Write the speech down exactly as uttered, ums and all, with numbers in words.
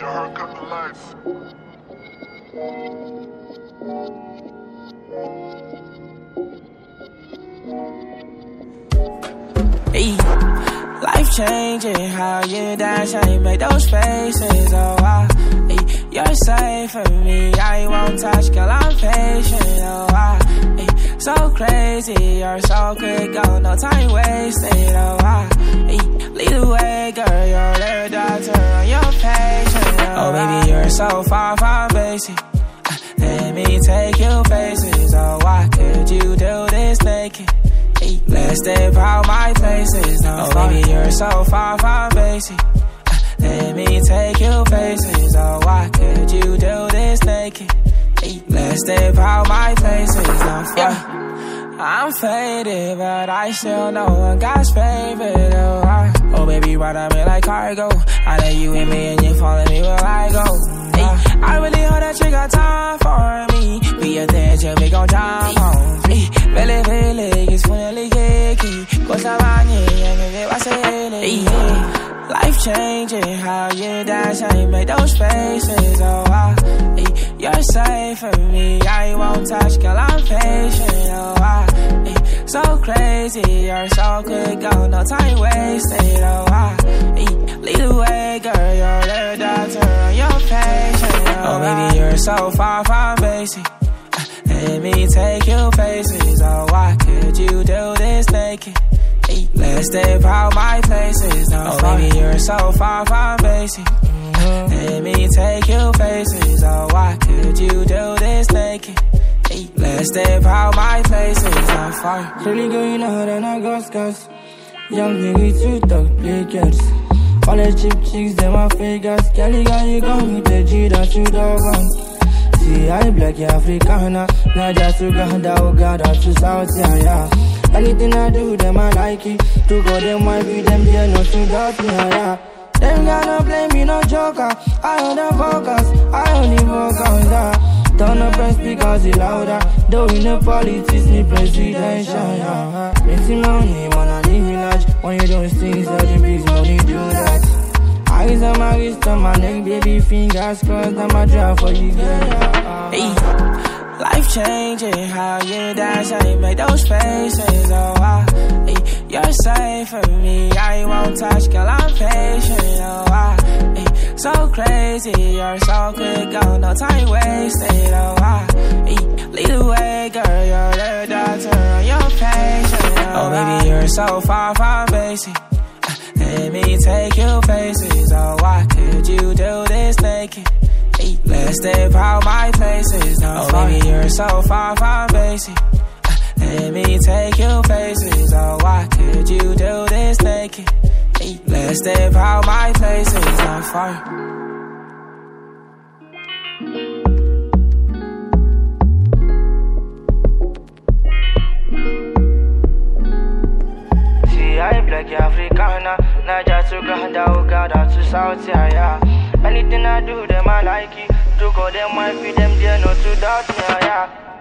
Your heart come to life. Hey, life changing, how you dance, how you make those faces. Oh, I, hey, you're safe for me. I won't touch, girl, I'm patient. Oh, I, hey, so crazy, you're so quick, oh, no time wasted. Oh, I, hey, lead the way, girl, you're the doctor, and you're patient. Oh, oh baby, you're so far from basic. Let me take you places. Oh, why could you do this naked? Hey, let's step out my places. No, oh, baby, you're so far from basic. Let me take you places. Oh, why could you do this naked? Hey, let's step out my places. No, yeah. I'm faded, but I still know I'm God's favorite. Oh, I, oh baby, ride on me like cargo. I know you with me and you following me where I go. Hey, I really hope that you got time for me. Be a thing, we gon' jump on me. Really, really, it's finally kiki. Cosa bañe, and get what I life changing, how you dance, how you make those faces. Oh, I, hey, you're safe for me. I won't touch, girl, I'm patient. Oh, I, hey, so crazy, you're so quick, oh, no time wasted. Oh, I, hey, lead the way, girl, you're the doctor, and you're patient. Oh, oh baby, you're so far from basic. Let me take you places. Oh, why could you do this naked? Hey, let's step out my places. No, oh, baby, you're so far from basic. Mm-hmm. Let me take you places. Oh, why could you do this naked? Hey, let's step out my places. I'm far. Really going out and I got scars. Young niggas too talk, play girls. All the cheap chicks, them are fakers. Kelly got you gone with the G that you don't want. See, I black Africana, not just Uganda, Uganda to South, yeah, yeah. Anything I do, them I like it. To go them, I be them, yeah, no to doubt me, yeah, yeah. Them gonna blame me, no joker. I on the focus, I only focus, yeah. Turn up and speak cause it louder. Though in the politics, me presidential, yeah. Making money, man, I live in large. When you don't things, all the big money do that. Eyes on my wrist, on my neck, baby, fingers crossed, I'm a drive for you, girl. Hey, life changing, how you dance, how you make those faces. Oh, I, hey, you're safe for me. I won't touch, girl, I'm patient. Oh, I, hey, so crazy, you're so quick, oh, no time wasted. Oh, I, hey, lead the way, girl, you're the doctor, and you're patient. Oh, oh baby, you're so far from basic. Let me take you places. Oh, why could you do this naked? Hey, let's step out my places. No, oh, baby, you're so far from basic. Let me take you places. Oh, why could you do this naked? Hey, let's step out my places. I'm far. Black Africana, not just Uganda, Uganda to South, yeah, yeah. Anything I do, them I like it. To go them, I feed them, they know to doubt me, yeah.